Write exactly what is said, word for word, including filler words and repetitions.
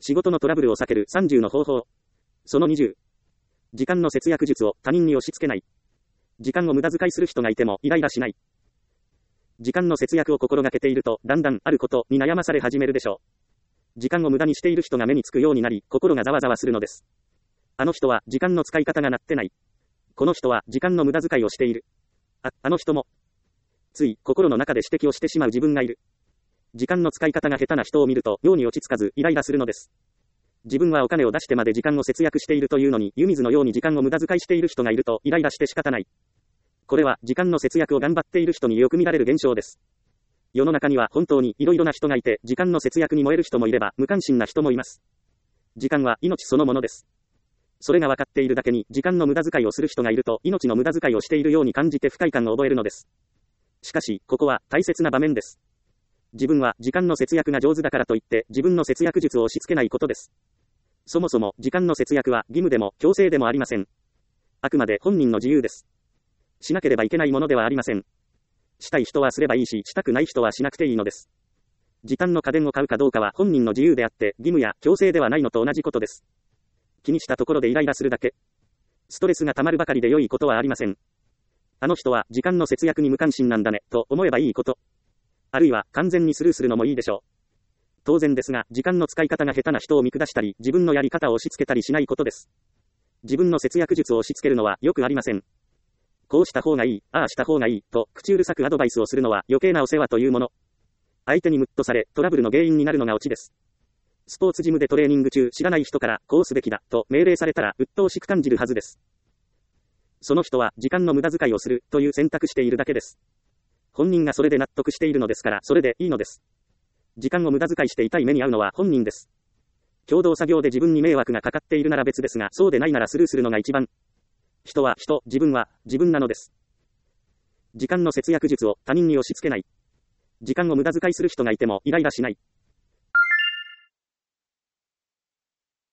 仕事のトラブルを避けるさんじゅうの方法。そのにじゅう。時間の節約術を他人に押し付けない。時間を無駄遣いする人がいてもイライラしない。時間の節約を心がけていると、だんだんあることに悩まされ始めるでしょう。時間を無駄にしている人が目につくようになり、心がざわざわするのです。あの人は時間の使い方がなってない。この人は時間の無駄遣いをしている。あ、あの人も。つい、心の中で指摘をしてしまう自分がいる。時間の使い方が下手な人を見ると、妙に落ち着かず、イライラするのです。自分はお金を出してまで時間を節約しているというのに、湯水のように時間を無駄遣いしている人がいると、イライラして仕方ない。これは、時間の節約を頑張っている人によく見られる現象です。世の中には本当に色々な人がいて、時間の節約に燃える人もいれば、無関心な人もいます。時間は命そのものです。それが分かっているだけに、時間の無駄遣いをする人がいると、命の無駄遣いをしているように感じて不快感を覚えるのです。しかし、ここは大切な場面です。自分は時間の節約が上手だからといって、自分の節約術を押し付けないことです。そもそも、時間の節約は義務でも強制でもありません。あくまで本人の自由です。しなければいけないものではありません。したい人はすればいいし、したくない人はしなくていいのです。時短の家電を買うかどうかは本人の自由であって、義務や強制ではないのと同じことです。気にしたところでイライラするだけ。ストレスが溜まるばかりで良いことはありません。あの人は時間の節約に無関心なんだね、と思えばいいこと。あるいは完全にスルーするのもいいでしょう。当然ですが、時間の使い方が下手な人を見下したり、自分のやり方を押し付けたりしないことです。自分の節約術を押し付けるのはよくありません。こうした方がいい、ああした方がいい、と口うるさくアドバイスをするのは余計なお世話というもの。相手にムッとされ、トラブルの原因になるのがオチです。スポーツジムでトレーニング中、知らない人から、こうすべきだ、と命令されたら、鬱陶しく感じるはずです。その人は、時間の無駄遣いをする、という選択しているだけです。本人がそれで納得しているのですから、それでいいのです。時間を無駄遣いして痛い目に遭うのは本人です。共同作業で自分に迷惑がかかっているなら別ですが、そうでないならスルーするのが一番。人は人、自分は自分なのです。時間の節約術を他人に押し付けない。時間を無駄遣いする人がいてもイライラしない。